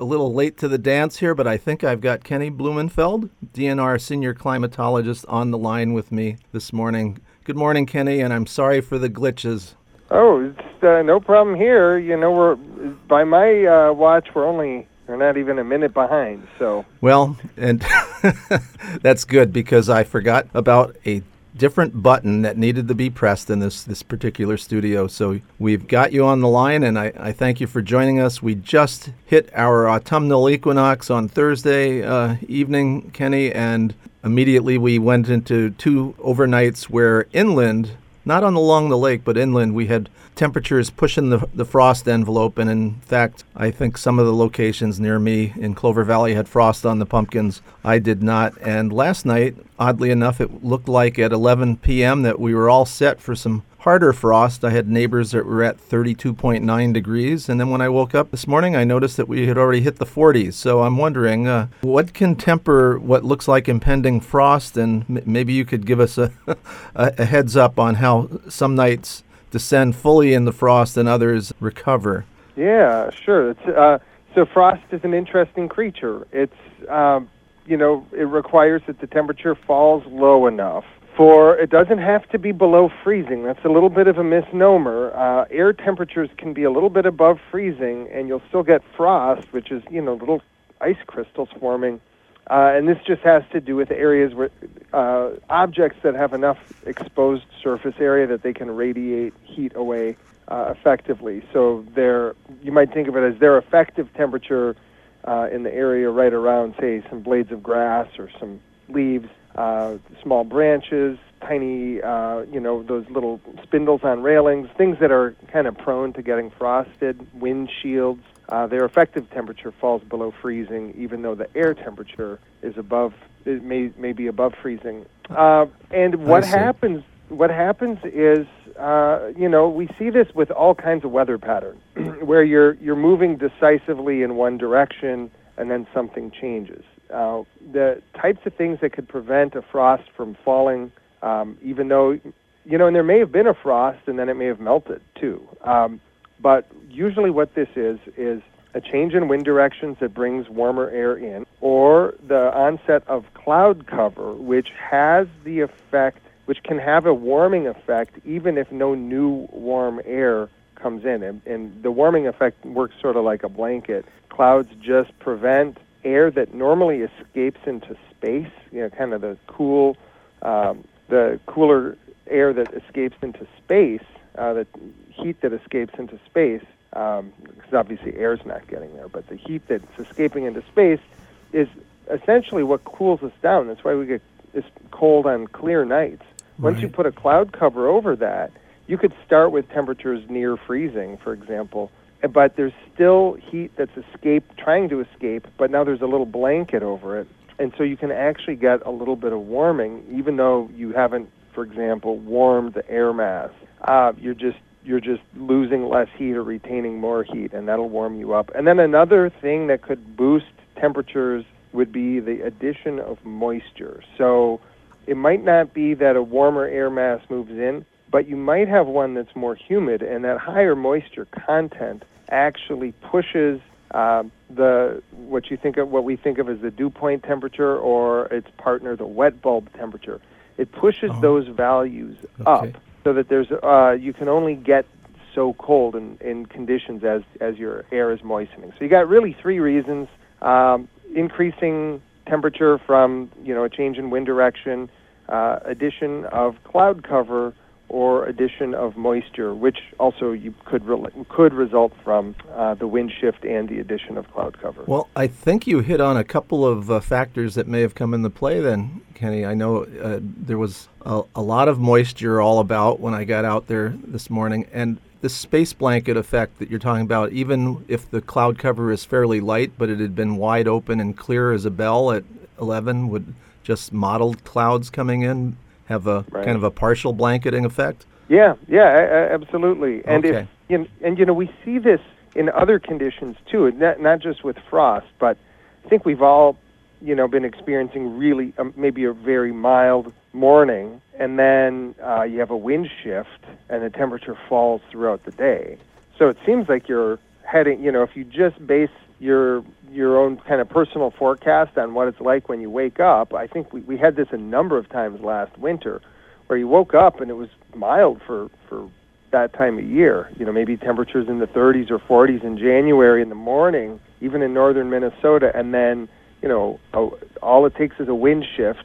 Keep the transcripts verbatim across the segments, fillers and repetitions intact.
little late to the dance here, but I think I've got Kenny Blumenfeld, D N R Senior Climatologist, on the line with me this morning. Good morning, Kenny, and I'm sorry for the glitches. Oh, it's uh, no problem here. You know, we're by my uh, watch, we're only we're not even a minute behind. So well, and that's good because I forgot about a different button that needed to be pressed in this this particular studio. So we've got you on the line, and I, I thank you for joining us. We just hit our autumnal equinox on Thursday uh, evening, Kenny, and immediately we went into two overnights where inland, not on along the lake, but inland, we had temperatures pushing the, the frost envelope. And in fact, I think some of the locations near me in Clover Valley had frost on the pumpkins. I did not. And last night, oddly enough, it looked like at eleven p.m. that we were all set for some harder frost. I had neighbors that were at thirty-two point nine degrees. And then when I woke up this morning, I noticed that we had already hit the forties. So I'm wondering, uh, what can temper what looks like impending frost? And m- maybe you could give us a, a, a heads up on how some nights descend fully in the frost and others recover. Yeah, sure. It's, uh, so frost is an interesting creature. It's, um, you know, it requires that the temperature falls low enough for, it doesn't have to be below freezing. That's a little bit of a misnomer. Uh, air temperatures can be a little bit above freezing, and you'll still get frost, which is, you know, little ice crystals forming. Uh, and this just has to do with areas where uh, objects that have enough exposed surface area that they can radiate heat away uh, effectively. So they're, you might think of it as their effective temperature uh, in the area right around, say, some blades of grass or some leaves, uh, small branches, tiny, uh, you know, those little spindles on railings, things that are kind of prone to getting frosted, windshields. Uh, their effective temperature falls below freezing, even though the air temperature is above, it may may be above freezing. Uh, and what happens? What happens is, uh, you know, we see this with all kinds of weather patterns, where you're you're moving decisively in one direction, and then something changes. Uh, the types of things that could prevent a frost from falling, um, even though, you know, and there may have been a frost, and then it may have melted too. Um, But usually what this is, is a change in wind directions that brings warmer air in, or the onset of cloud cover, which has the effect, which can have a warming effect even if no new warm air comes in. And, and the warming effect works sort of like a blanket. Clouds just prevent air that normally escapes into space, you know, kind of the cool, um, the cooler air that escapes into space, uh, the heat that escapes into space, um, because obviously air's not getting there, but the heat that's escaping into space is essentially what cools us down. That's why we get this cold on clear nights. Once Right. you put a cloud cover over that, you could start with temperatures near freezing, for example, but there's still heat that's escape, trying to escape, but now there's a little blanket over it, and so you can actually get a little bit of warming, even though you haven't, for example, warmed the air mass. Uh, you're just you're just losing less heat or retaining more heat, and that'll warm you up. And then another thing that could boost temperatures would be the addition of moisture. So it might not be that a warmer air mass moves in, but you might have one that's more humid, and that higher moisture content actually pushes uh, the what you think of what we think of as the dew point temperature, or its partner, the wet bulb temperature. It pushes Oh. those values Okay. up, so that there's uh, you can only get so cold in, in conditions as as your air is moistening. So you got really three reasons: um, increasing temperature from, you know, a change in wind direction, uh, addition of cloud cover, or addition of moisture, which also you could re- could result from uh, the wind shift and the addition of cloud cover. Well, I think you hit on a couple of uh, factors that may have come into play then, Kenny. I know uh, there was a, a lot of moisture all about when I got out there this morning, and the space blanket effect that you're talking about, even if the cloud cover is fairly light, but it had been wide open and clear as a bell at eleven, would just mottled clouds coming in have a Right. kind of a partial blanketing effect? Yeah, yeah, a- a- absolutely. And Okay. if you know, and you know, we see this in other conditions too, not not just with frost, but I think we've all, you know, been experiencing really um, maybe a very mild morning, and then uh, you have a wind shift, and the temperature falls throughout the day. So it seems like you're heading, you know, if you just base your your own kind of personal forecast on what it's like when you wake up. I think we, we had this a number of times last winter where you woke up and it was mild for, for that time of year. You know, maybe temperatures in the thirties or forties in January in the morning, even in northern Minnesota, and then, you know, all it takes is a wind shift.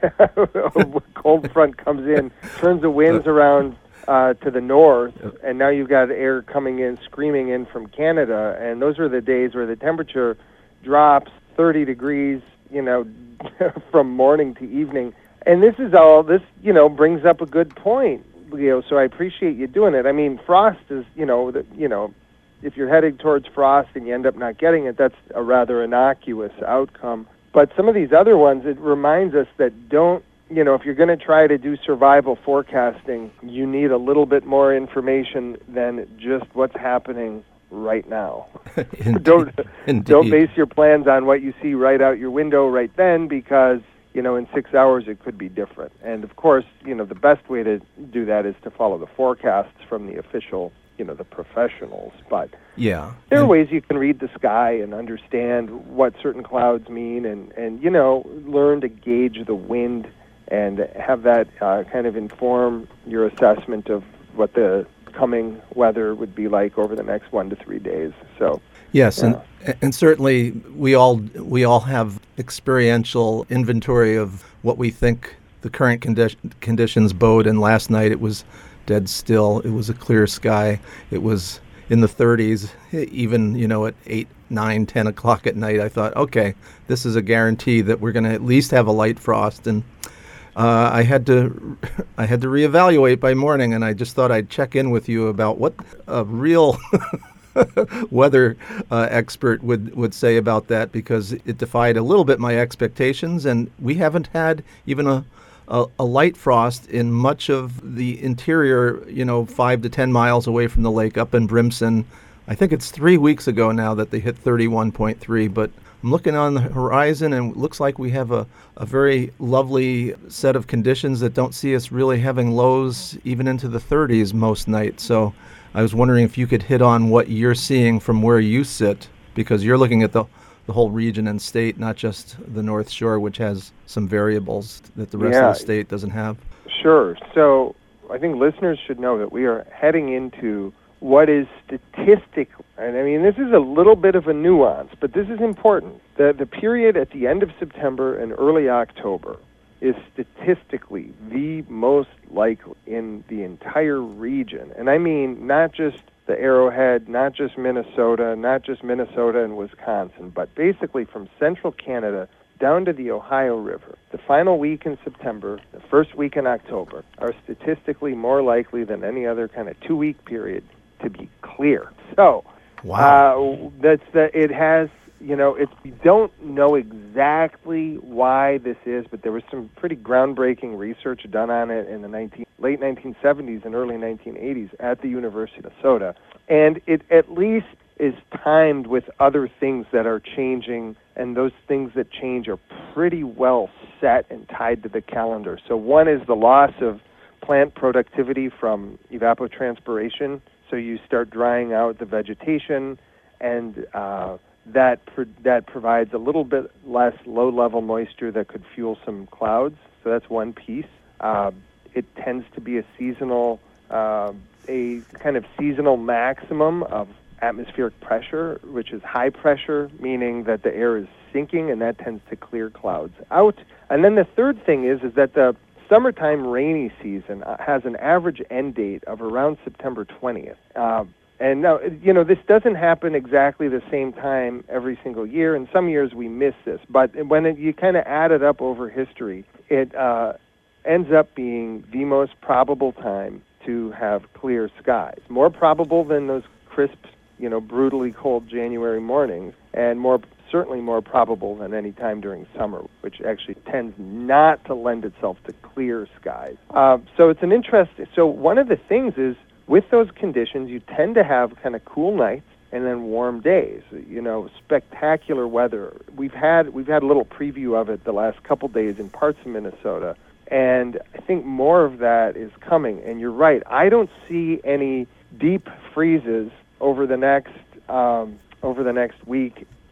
A cold front comes in, turns the winds around uh, to the north, and now you've got air coming in, screaming in from Canada, and those are the days where the temperature drops thirty degrees, you know, from morning to evening. And this is all, this, you know, brings up a good point, Leo, so I appreciate you doing it. I mean, frost is, you know, the, you know, if you're heading towards frost and you end up not getting it, that's a rather innocuous outcome. But some of these other ones, it reminds us that don't, you know, if you're going to try to do survival forecasting, you need a little bit more information than just what's happening right now. Indeed. don't Indeed. don't base your plans on what you see right out your window right then, because, you know, in six hours it could be different. And of course, you know, the best way to do that is to follow the forecasts from the official, you know, the professionals. But yeah, there are and ways you can read the sky and understand what certain clouds mean, and, and you know, learn to gauge the wind and have that uh, kind of inform your assessment of what the coming weather would be like over the next one to three days. So yes, yeah. and and certainly we all we all have experiential inventory of what we think the current condi- conditions bode. And last night it was dead still. It was a clear sky. It was in the thirties, even, you know, at eight, nine, ten o'clock at night. I thought, okay, this is a guarantee that we're going to at least have a light frost. And uh, I had to, I had to reevaluate by morning, and I just thought I'd check in with you about what a real weather uh, expert would, would say about that, because it defied a little bit my expectations, and we haven't had even a A, a light frost in much of the interior, you know, five to ten miles away from the lake up in Brimson. I think it's three weeks ago now that they hit thirty-one point three, but I'm looking on the horizon and it looks like we have a, a very lovely set of conditions that don't see us really having lows even into the thirties most nights. So I was wondering if you could hit on what you're seeing from where you sit, because you're looking at the the whole region and state, not just the North Shore, which has some variables that the rest Yeah. of the state doesn't have. Sure. So I think listeners should know that we are heading into what is statistic, and I mean, this is a little bit of a nuance, but this is important. The, the period at the end of September and early October is statistically the most likely in the entire region. And I mean, not just the Arrowhead, not just Minnesota, not just Minnesota and Wisconsin, but basically from central Canada down to the Ohio River. The final week in September, the first week in October, are statistically more likely than any other kind of two-week period to be clear. So, Wow. uh, that's the, it has, you know, it's, we don't know exactly why this is, but there was some pretty groundbreaking research done on it in the nineteen, late nineteen seventies and early nineteen eighties at the University of Minnesota. And it at least is timed with other things that are changing, and those things that change are pretty well set and tied to the calendar. So one is the loss of plant productivity from evapotranspiration. So you start drying out the vegetation, and uh, that pro- that provides a little bit less low-level moisture that could fuel some clouds. So that's one piece. Uh, it tends to be a seasonal, uh, a kind of seasonal maximum of atmospheric pressure, which is high pressure, meaning that the air is sinking, and that tends to clear clouds out. And then the third thing is is that the summertime rainy season has an average end date of around September twentieth. Uh, and now, you know, this doesn't happen exactly the same time every single year. In some years we miss this. But when it, you kind of add it up over history, it uh, ends up being the most probable time to have clear skies. More probable than those crisp, you know, brutally cold January mornings, and more certainly more probable than any time during summer, which actually tends not to lend itself to clear skies. Uh, so it's an interest. So one of the things is, with those conditions, you tend to have kind of cool nights and then warm days. You know, spectacular weather. We've had we've had a little preview of it the last couple days in parts of Minnesota, and I think more of that is coming. And you're right. I don't see any deep freezes over the next um, over the next week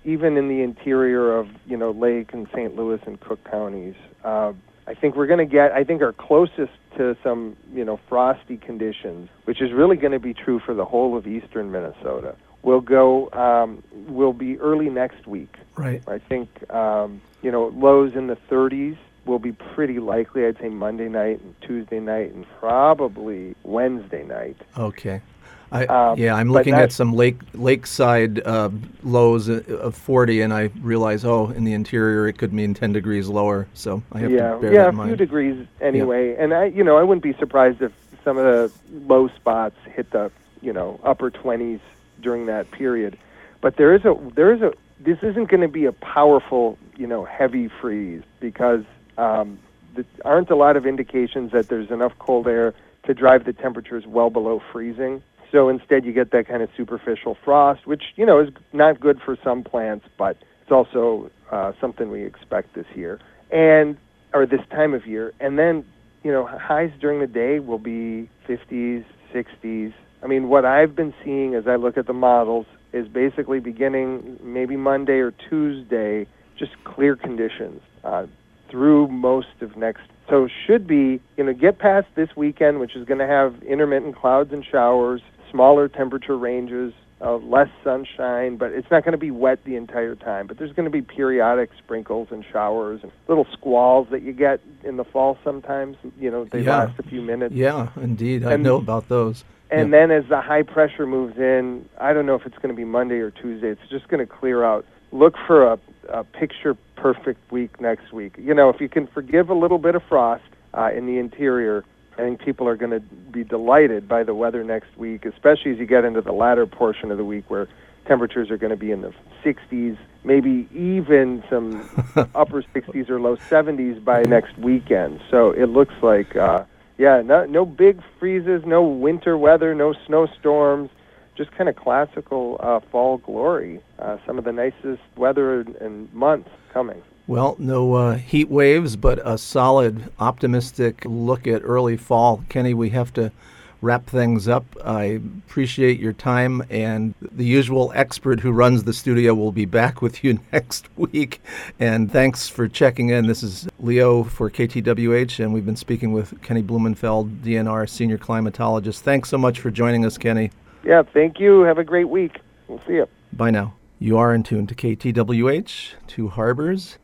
even in the interior of, you know, Lake and Saint Louis and Cook counties. Uh, I think we're going to get, I think, our closest to some, you know, frosty conditions, which is really going to be true for the whole of eastern Minnesota. We'll go, um, will be early next week. Right. I think, um, you know, lows in the thirties will be pretty likely, I'd say Monday night and Tuesday night and probably Wednesday night. Okay. I, Um, yeah, I'm but looking that- at some lake lakeside uh, lows of forty, and I realize, oh, in the interior it could mean ten degrees lower. So I have yeah, to bear yeah, that a in few mind. degrees anyway. And I, you know, I wouldn't be surprised if some of the low spots hit the, you know, upper twenties during that period. But there is a, there is a, this isn't going to be a powerful, you know, heavy freeze because um, there aren't a lot of indications that there's enough cold air to drive the temperatures well below freezing. So instead you get that kind of superficial frost, which, you know, is not good for some plants, but it's also uh, something we expect this year, and or this time of year. And then, you know, highs during the day will be fifties, sixties. I mean, what I've been seeing as I look at the models is basically beginning maybe Monday or Tuesday, just clear conditions uh, through most of next. So should be, you know, get past this weekend, which is going to have intermittent clouds and showers, smaller temperature ranges, uh, less sunshine, but it's not going to be wet the entire time. But there's going to be periodic sprinkles and showers and little squalls that you get in the fall sometimes. You know, they Yeah. last a few minutes. Yeah, indeed. I And- know about those. And Yeah. then as the high pressure moves in, I don't know if it's going to be Monday or Tuesday. It's just going to clear out. Look for a, a picture-perfect week next week. You know, if you can forgive a little bit of frost uh, in the interior, I think people are going to be delighted by the weather next week, especially as you get into the latter portion of the week where temperatures are going to be in the sixties, maybe even some upper sixties or low seventies by next weekend. So it looks like, uh, yeah, no, no big freezes, no winter weather, no snowstorms, just kind of classical uh, fall glory. Uh, some of the nicest weather and months coming. Well, no uh, heat waves, but a solid, optimistic look at early fall. Kenny, we have to wrap things up. I appreciate your time, and the usual expert who runs the studio will be back with you next week. And thanks for checking in. This is Leo for K T W H, and we've been speaking with Kenny Blumenfeld, D N R Senior Climatologist. Thanks so much for joining us, Kenny. Yeah, thank you. Have a great week. We'll see you. Bye now. You are in tune to K T W H, Two Harbors,